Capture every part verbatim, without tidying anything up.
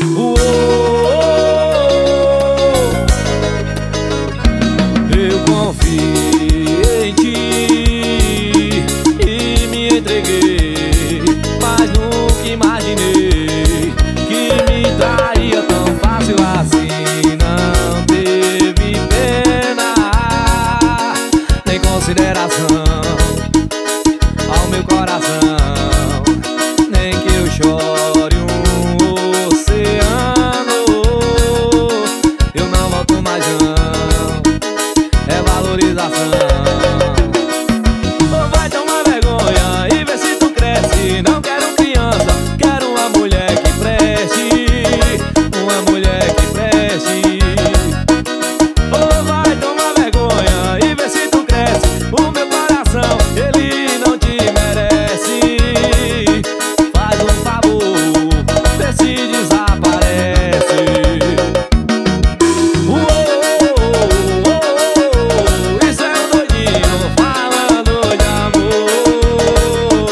Uou, eu confiei em ti e me entreguei, mas nunca imaginei que me traía tão fácil assim. Não teve pena nem consideração ao meu coração, nem que eu chore um oceano, eu não volto mais não, é valorização. Vai tomar vergonha e vê se tu cresce. Não quero criança, quero uma mulher que preste, uma mulher que preste. Oh, vai tomar vergonha e vê se tu cresce. O meu coração, ele não te merece. Faz um favor, vê se desaparece. Uou, uou, uou, isso é um doidinho falando de amor.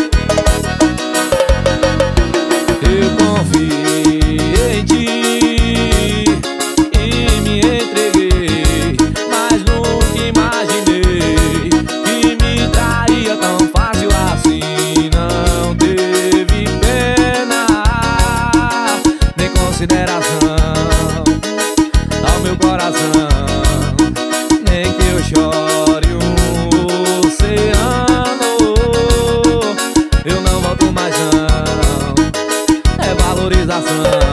Eu confiei em ti e me entreguei, mas nunca imaginei que me traía tão fácil assim. Não teve pena nem consideração ao meu coração, nem que eu chore um oceano, eu não volto mais não, é valorização.